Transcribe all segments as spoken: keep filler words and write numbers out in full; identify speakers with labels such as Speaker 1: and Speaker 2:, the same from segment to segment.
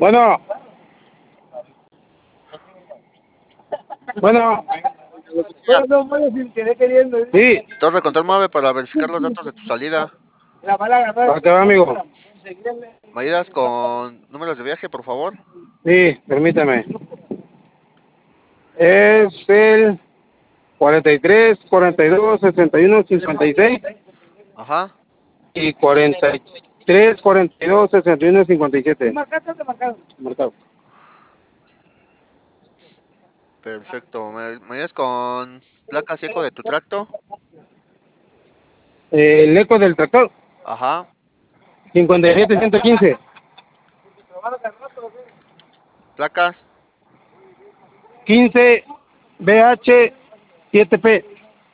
Speaker 1: Bueno, bueno.
Speaker 2: No puedes sin querer queriendo.
Speaker 1: Sí.
Speaker 3: Torre Control nueve para verificar los datos de tu salida.
Speaker 2: La palabra,
Speaker 1: ¿Para qué va, amigo?
Speaker 3: ¿Me ayudas con números de viaje, por favor?
Speaker 1: Sí, permítame. Es el cuarenta y tres, cuarenta y dos, sesenta y uno, cincuenta y seis
Speaker 3: Ajá.
Speaker 1: y cuarenta y tres, cuarenta y dos, sesenta y uno, cincuenta y siete.
Speaker 2: ¿Marcaste o te marcaron?
Speaker 1: Marcado.
Speaker 3: Perfecto. ¿Me, me ayudas con placa seco de tu tracto?
Speaker 1: Eh, el eco del tractor,
Speaker 3: Ajá.
Speaker 1: cincuenta y siete, ciento quince.
Speaker 3: Placas.
Speaker 1: quince B H siete P.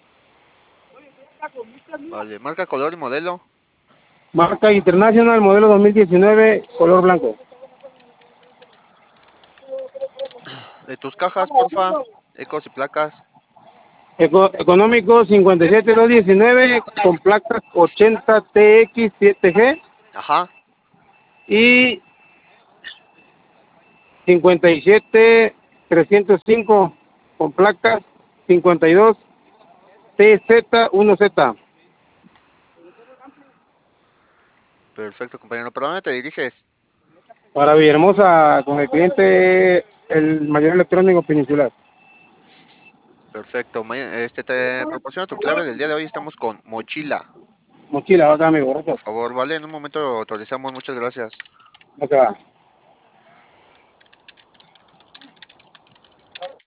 Speaker 3: Vale. Marca, color y modelo.
Speaker 1: Marca International, modelo dos mil diecinueve, color blanco.
Speaker 3: De tus cajas, porfa. Ecos y placas.
Speaker 1: Eco- económico cincuenta y siete doscientos diecinueve con placas ochenta T X siete G
Speaker 3: Ajá.
Speaker 1: y cincuenta y siete trescientos cinco con placas cincuenta y dos T Z uno Z.
Speaker 3: Perfecto, compañero. ¿Para dónde te diriges?
Speaker 1: Para Villahermosa, con el cliente el mayor electrónico peninsular.
Speaker 3: Perfecto. ma- Este te proporciono tu clave del día de hoy. Estamos con mochila.
Speaker 1: Mochila, acá amigo,
Speaker 3: Por
Speaker 1: gracias.
Speaker 3: favor, vale. En un momento autorizamos. Muchas gracias.
Speaker 1: Acá.